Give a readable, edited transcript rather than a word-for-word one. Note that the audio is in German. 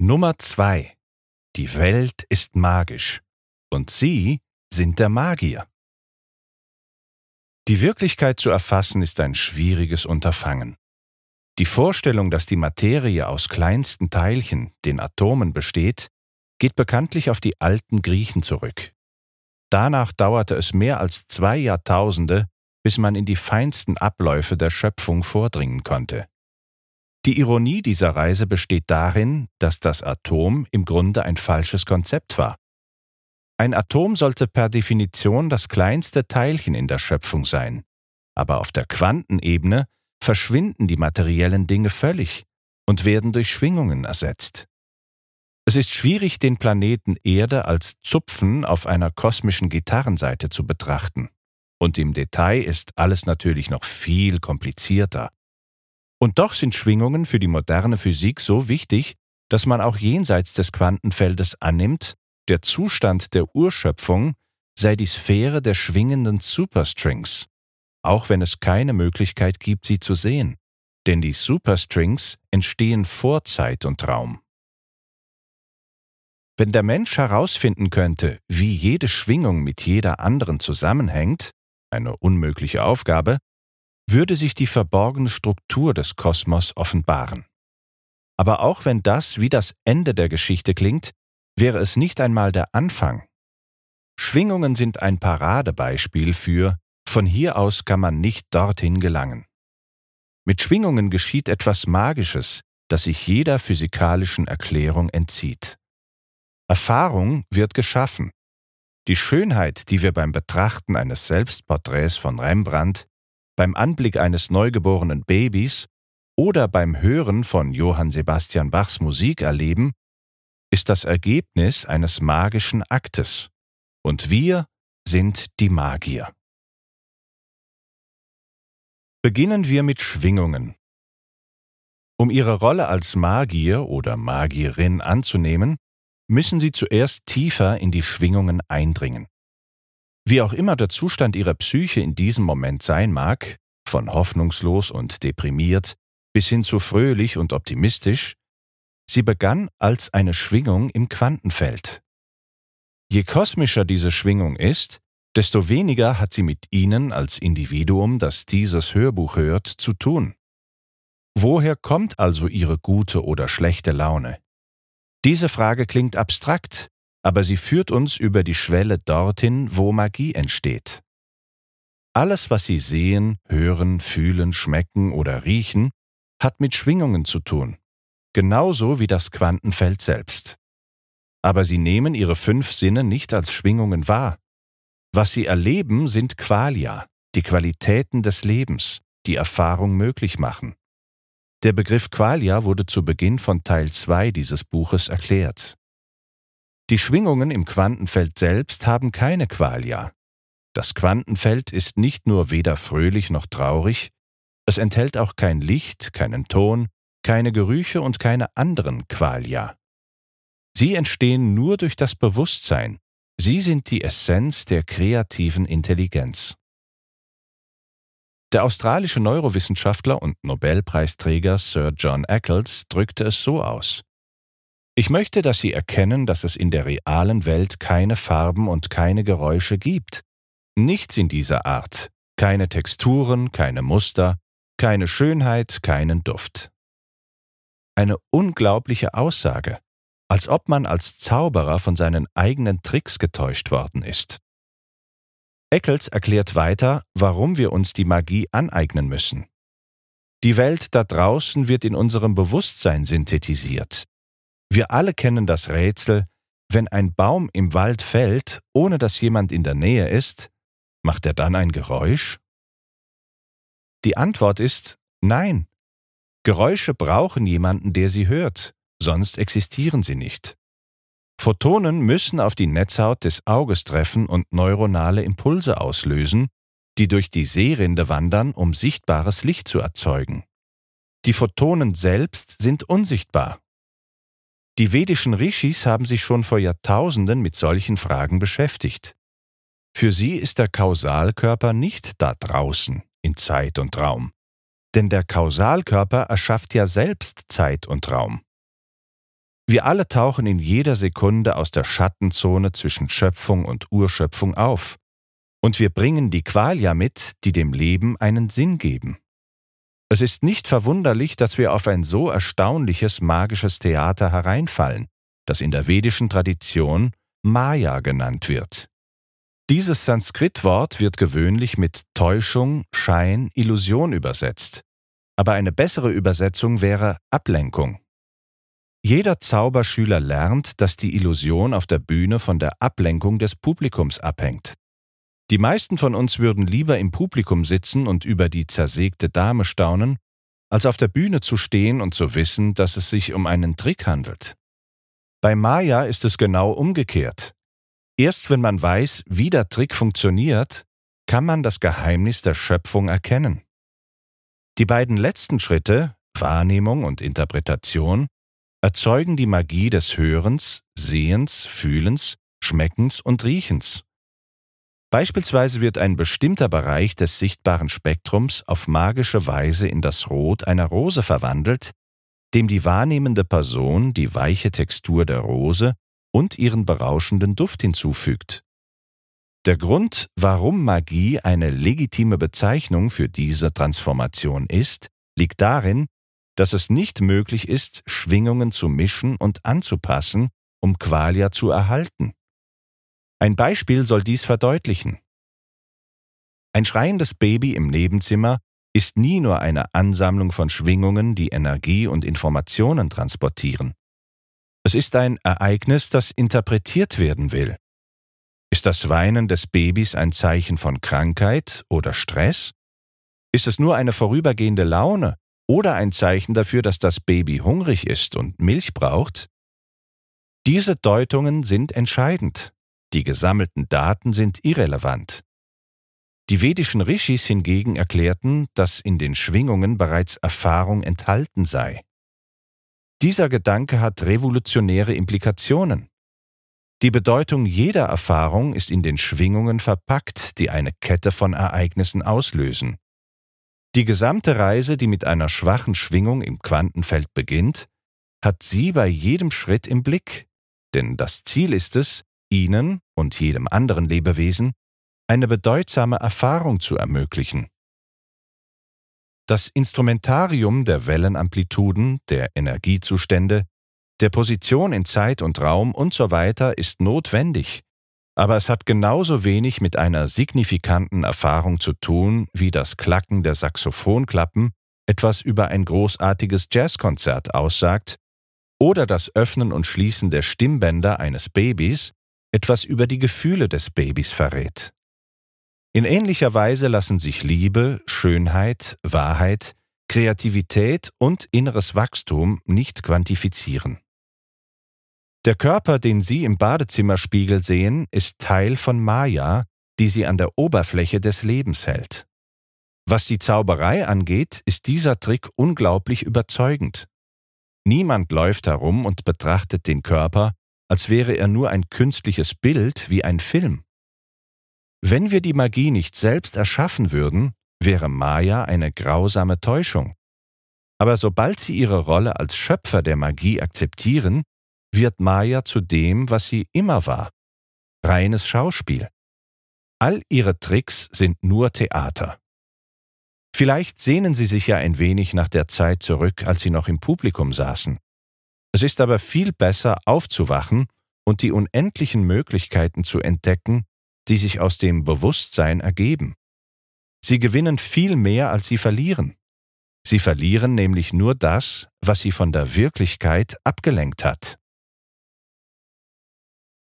Nummer 2. Die Welt ist magisch und Sie sind der Magier. Die Wirklichkeit zu erfassen ist ein schwieriges Unterfangen. Die Vorstellung, dass die Materie aus kleinsten Teilchen, den Atomen, besteht, geht bekanntlich auf die alten Griechen zurück. Danach dauerte es mehr als 2 Jahrtausende, bis man in die feinsten Abläufe der Schöpfung vordringen konnte. Die Ironie dieser Reise besteht darin, dass das Atom im Grunde ein falsches Konzept war. Ein Atom sollte per Definition das kleinste Teilchen in der Schöpfung sein, aber auf der Quantenebene verschwinden die materiellen Dinge völlig und werden durch Schwingungen ersetzt. Es ist schwierig, den Planeten Erde als Zupfen auf einer kosmischen Gitarrensaite zu betrachten. Und im Detail ist alles natürlich noch viel komplizierter. Und doch sind Schwingungen für die moderne Physik so wichtig, dass man auch jenseits des Quantenfeldes annimmt, der Zustand der Urschöpfung sei die Sphäre der schwingenden Superstrings, auch wenn es keine Möglichkeit gibt, sie zu sehen. Denn die Superstrings entstehen vor Zeit und Raum. Wenn der Mensch herausfinden könnte, wie jede Schwingung mit jeder anderen zusammenhängt, eine unmögliche Aufgabe, würde sich die verborgene Struktur des Kosmos offenbaren. Aber auch wenn das wie das Ende der Geschichte klingt, wäre es nicht einmal der Anfang. Schwingungen sind ein Paradebeispiel für von hier aus kann man nicht dorthin gelangen. Mit Schwingungen geschieht etwas Magisches, das sich jeder physikalischen Erklärung entzieht. Erfahrung wird geschaffen. Die Schönheit, die wir beim Betrachten eines Selbstporträts von Rembrandt, beim Anblick eines neugeborenen Babys oder beim Hören von Johann Sebastian Bachs Musik erleben, ist das Ergebnis eines magischen Aktes. Und wir sind die Magier. Beginnen wir mit Schwingungen. Um Ihre Rolle als Magier oder Magierin anzunehmen, müssen Sie zuerst tiefer in die Schwingungen eindringen. Wie auch immer der Zustand Ihrer Psyche in diesem Moment sein mag, von hoffnungslos und deprimiert bis hin zu fröhlich und optimistisch, sie begann als eine Schwingung im Quantenfeld. Je kosmischer diese Schwingung ist, desto weniger hat sie mit Ihnen als Individuum, das dieses Hörbuch hört, zu tun. Woher kommt also Ihre gute oder schlechte Laune? Diese Frage klingt abstrakt, aber sie führt uns über die Schwelle dorthin, wo Magie entsteht. Alles, was Sie sehen, hören, fühlen, schmecken oder riechen, hat mit Schwingungen zu tun, genauso wie das Quantenfeld selbst. Aber Sie nehmen Ihre 5 Sinne nicht als Schwingungen wahr. Was Sie erleben, sind Qualia, die Qualitäten des Lebens, die Erfahrung möglich machen. Der Begriff Qualia wurde zu Beginn von Teil 2 dieses Buches erklärt. Die Schwingungen im Quantenfeld selbst haben keine Qualia. Das Quantenfeld ist nicht nur weder fröhlich noch traurig, es enthält auch kein Licht, keinen Ton, keine Gerüche und keine anderen Qualia. Sie entstehen nur durch das Bewusstsein. Sie sind die Essenz der kreativen Intelligenz. Der australische Neurowissenschaftler und Nobelpreisträger Sir John Eccles drückte es so aus: Ich möchte, dass Sie erkennen, dass es in der realen Welt keine Farben und keine Geräusche gibt. Nichts in dieser Art. Keine Texturen, keine Muster, keine Schönheit, keinen Duft. Eine unglaubliche Aussage, als ob man als Zauberer von seinen eigenen Tricks getäuscht worden ist. Eccles erklärt weiter, warum wir uns die Magie aneignen müssen. Die Welt da draußen wird in unserem Bewusstsein synthetisiert. Wir alle kennen das Rätsel, wenn ein Baum im Wald fällt, ohne dass jemand in der Nähe ist, macht er dann ein Geräusch? Die Antwort ist nein. Geräusche brauchen jemanden, der sie hört, sonst existieren sie nicht. Photonen müssen auf die Netzhaut des Auges treffen und neuronale Impulse auslösen, die durch die Sehrinde wandern, um sichtbares Licht zu erzeugen. Die Photonen selbst sind unsichtbar. Die vedischen Rishis haben sich schon vor Jahrtausenden mit solchen Fragen beschäftigt. Für sie ist der Kausalkörper nicht da draußen in Zeit und Raum, denn der Kausalkörper erschafft ja selbst Zeit und Raum. Wir alle tauchen in jeder Sekunde aus der Schattenzone zwischen Schöpfung und Urschöpfung auf. Und wir bringen die Qualia mit, die dem Leben einen Sinn geben. Es ist nicht verwunderlich, dass wir auf ein so erstaunliches magisches Theater hereinfallen, das in der vedischen Tradition Maya genannt wird. Dieses Sanskritwort wird gewöhnlich mit Täuschung, Schein, Illusion übersetzt. Aber eine bessere Übersetzung wäre Ablenkung. Jeder Zauberschüler lernt, dass die Illusion auf der Bühne von der Ablenkung des Publikums abhängt. Die meisten von uns würden lieber im Publikum sitzen und über die zersägte Dame staunen, als auf der Bühne zu stehen und zu wissen, dass es sich um einen Trick handelt. Bei Maya ist es genau umgekehrt. Erst wenn man weiß, wie der Trick funktioniert, kann man das Geheimnis der Schöpfung erkennen. Die beiden letzten Schritte, Wahrnehmung und Interpretation, erzeugen die Magie des Hörens, Sehens, Fühlens, Schmeckens und Riechens. Beispielsweise wird ein bestimmter Bereich des sichtbaren Spektrums auf magische Weise in das Rot einer Rose verwandelt, dem die wahrnehmende Person die weiche Textur der Rose und ihren berauschenden Duft hinzufügt. Der Grund, warum Magie eine legitime Bezeichnung für diese Transformation ist, liegt darin, dass es nicht möglich ist, Schwingungen zu mischen und anzupassen, um Qualia zu erhalten. Ein Beispiel soll dies verdeutlichen. Ein schreiendes Baby im Nebenzimmer ist nie nur eine Ansammlung von Schwingungen, die Energie und Informationen transportieren. Es ist ein Ereignis, das interpretiert werden will. Ist das Weinen des Babys ein Zeichen von Krankheit oder Stress? Ist es nur eine vorübergehende Laune oder ein Zeichen dafür, dass das Baby hungrig ist und Milch braucht? Diese Deutungen sind entscheidend. Die gesammelten Daten sind irrelevant. Die vedischen Rishis hingegen erklärten, dass in den Schwingungen bereits Erfahrung enthalten sei. Dieser Gedanke hat revolutionäre Implikationen. Die Bedeutung jeder Erfahrung ist in den Schwingungen verpackt, die eine Kette von Ereignissen auslösen. Die gesamte Reise, die mit einer schwachen Schwingung im Quantenfeld beginnt, hat sie bei jedem Schritt im Blick, denn das Ziel ist es, Ihnen und jedem anderen Lebewesen eine bedeutsame Erfahrung zu ermöglichen. Das Instrumentarium der Wellenamplituden, der Energiezustände, der Position in Zeit und Raum usw. Ist notwendig, aber es hat genauso wenig mit einer signifikanten Erfahrung zu tun, wie das Klacken der Saxophonklappen etwas über ein großartiges Jazzkonzert aussagt oder das Öffnen und Schließen der Stimmbänder eines Babys etwas über die Gefühle des Babys verrät. In ähnlicher Weise lassen sich Liebe, Schönheit, Wahrheit, Kreativität und inneres Wachstum nicht quantifizieren. Der Körper, den Sie im Badezimmerspiegel sehen, ist Teil von Maya, die Sie an der Oberfläche des Lebens hält. Was die Zauberei angeht, ist dieser Trick unglaublich überzeugend. Niemand läuft herum und betrachtet den Körper, als wäre er nur ein künstliches Bild wie ein Film. Wenn wir die Magie nicht selbst erschaffen würden, wäre Maya eine grausame Täuschung. Aber sobald Sie Ihre Rolle als Schöpfer der Magie akzeptieren, wird Maya zu dem, was sie immer war: reines Schauspiel. All Ihre Tricks sind nur Theater. Vielleicht sehnen Sie sich ja ein wenig nach der Zeit zurück, als Sie noch im Publikum saßen. Es ist aber viel besser, aufzuwachen und die unendlichen Möglichkeiten zu entdecken, die sich aus dem Bewusstsein ergeben. Sie gewinnen viel mehr, als Sie verlieren. Sie verlieren nämlich nur das, was Sie von der Wirklichkeit abgelenkt hat.